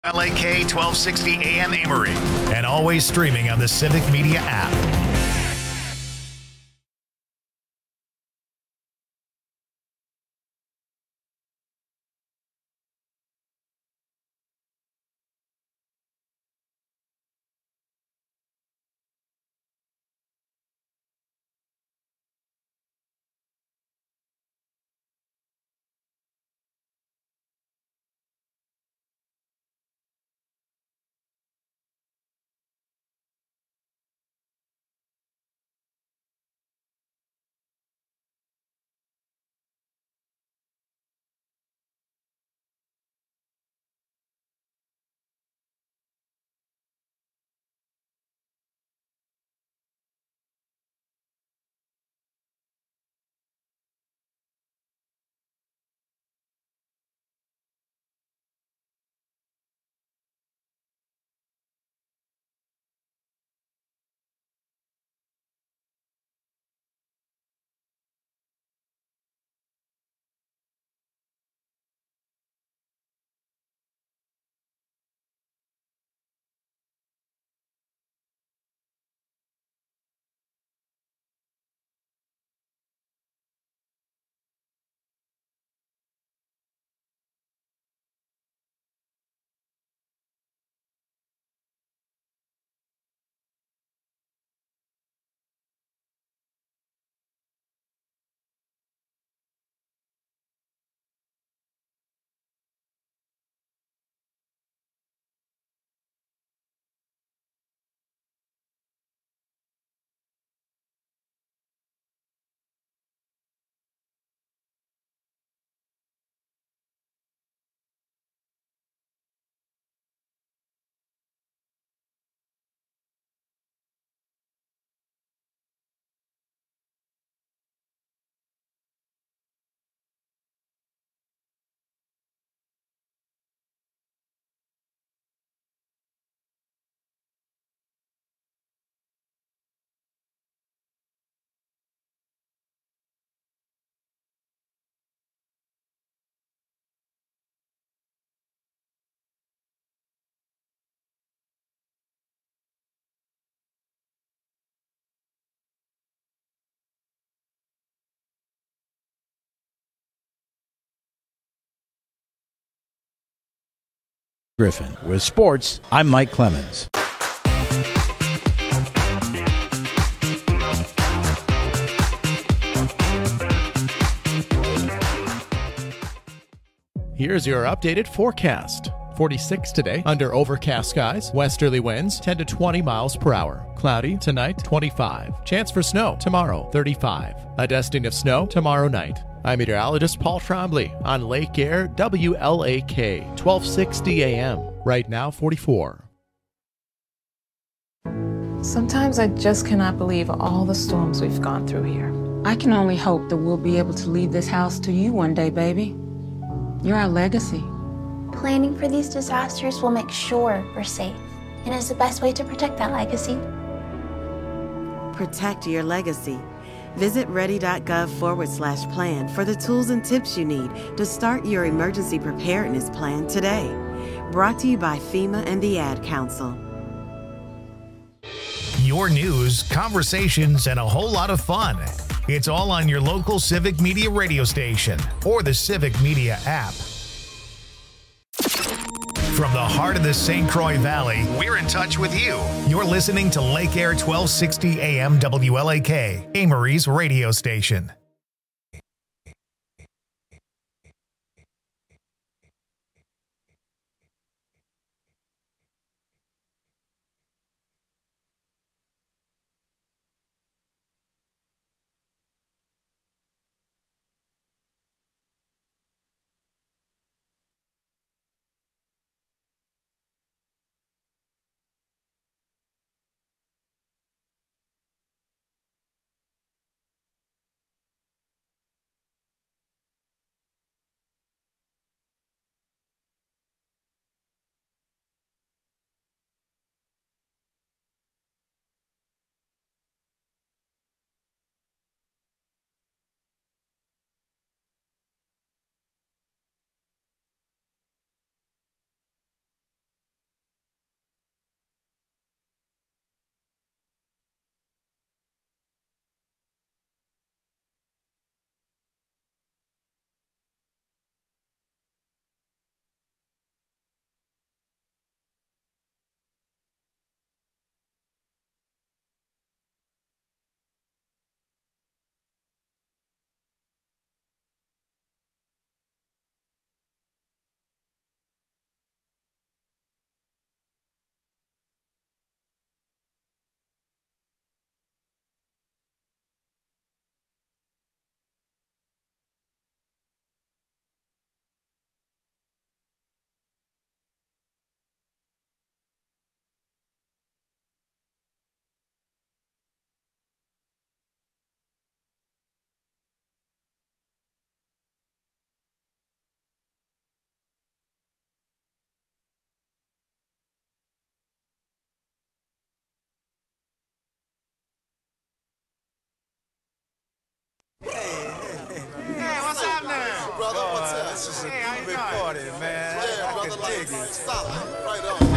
LAK 1260 AM Amory, and always streaming on the Civic Media app. Griffin. With sports, I'm Mike Clemens. Here's your updated forecast. 46 today, under overcast skies, westerly winds 10 to 20 miles per hour. Cloudy tonight, 25. Chance for snow tomorrow, 35. A dusting of snow tomorrow night. I'm meteorologist Paul Trombley on Lake Air WLAK 1260 AM. Right now, 44. Sometimes I just cannot believe all the storms we've gone through here. I can only hope that we'll be able to leave this house to you one day, baby. You're our legacy. Planning for these disasters will make sure we're safe, and is the best way to protect that legacy. Protect your legacy. Visit ready.gov/plan for the tools and tips you need to start your emergency preparedness plan today. Brought to you by FEMA and the Ad Council. Your news, conversations, and a whole lot of fun. It's all on your local Civic Media radio station or the Civic Media app. From the heart of the St. Croix Valley, we're in touch with you. You're listening to Lake Air 1260 AM WLAK, Amory's radio station. party, man. Yeah, brother, like, solid. Right on.